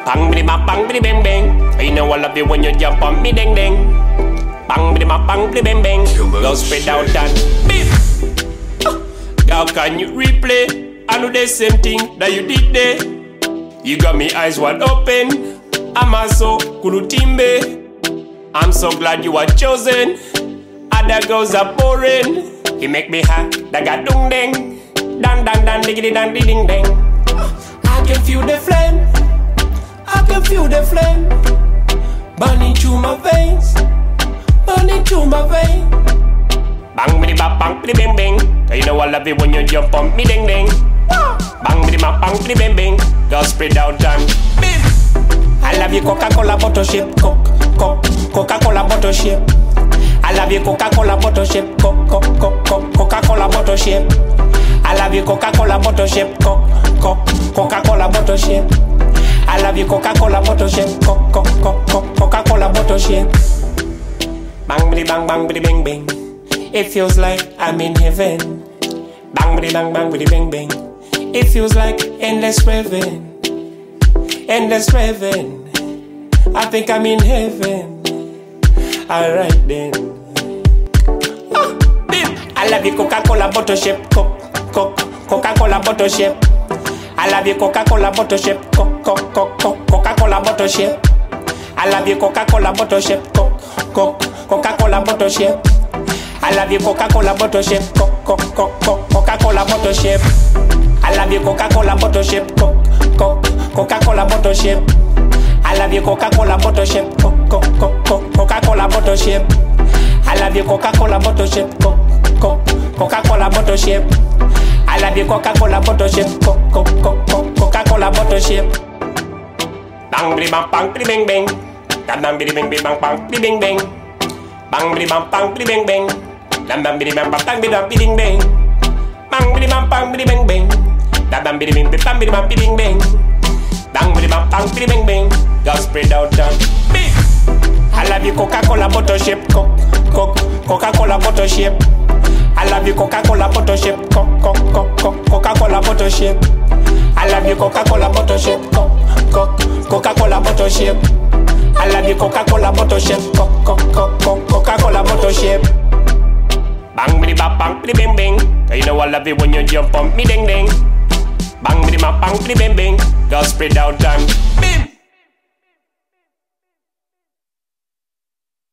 Bang bidi bang bang bidi bang bang. You know I love you when you jump on me ding ding. Bang bidi bang bidi bang bang. Go spread out and beep. Girl, can you replay? I know the same thing that you did there. You got me eyes wide open. I'm also kulutimbe. I'm so glad you were chosen. Other girls are boring. You make me hot, that got dung ding. Dan dan dan diggity dan ding ding. I can feel the flame. I can feel the flame. Burning through my veins. Burning through my veins. Bang bidi bang bidi bang bang. You know I love it when you jump on me ding ding. Bang bidi bang bidi bang bang. Girl spread out and bim. I love you Coca-Cola bottle shape. Coca-Cola bottle shape. I love you Coca-Cola bottle shape. Coca-Cola bottle shape. I love you Coca-Cola bottle shape. Coca-Cola bottle shape. I love you Coca-Cola bottle shape. Coca-Cola bottle shape. Bang bidi bang bang bang. It feels like I'm in heaven. Bang bidi bang bidi bang bang. It feels like endless raving. Endless raving. I think I'm in heaven. Alright then. I love you Coca-Cola bottle shape. Coca-Cola bottle shape. I love you Coca-Cola bottle shape. Coca-Cola bottle shape. I love you Coca-Cola bottle shape. Coca-Cola bottle shape. I love you Coca-Cola bottle shape. Coca-Cola bottle shape. I love you Coca-Cola bottle shape. Coca-Cola bottle shape. I love you Coca-Cola bottle shape. Coca-Cola bottle shape. I love you Coca-Cola bottle shape. Coca-Cola bottle shape. I love you Coca-Cola bottle shape. Coca-Cola bottle shape. Bang bidi bang bidi bang bang. Bang bidi bang bang bang bidi bang bang. Bang bidi bang bidi bang bang. Bang bidi bang bang bidi bang bang. Bang bidi bang bidi bang bang. Bang bidi bang bidi bang bang. Bang bidi bang bidi bang bang. Go spread out and big. I love you Coca-Cola bottle shape. Coca-Cola bottle shape. I love you Coca-Cola bottle shape. Coca-Cola bottle shape. I love you Coca-Cola bottle shape. Coca-Cola bottle shape. I love you Coca-Cola bottle shape. Coca-Cola bottle shape. Bang bidi bang bidi bang bang. You know I love it when you jump on me ding ding. Bang bidi bang bidi bang bang. Go spread out and bim.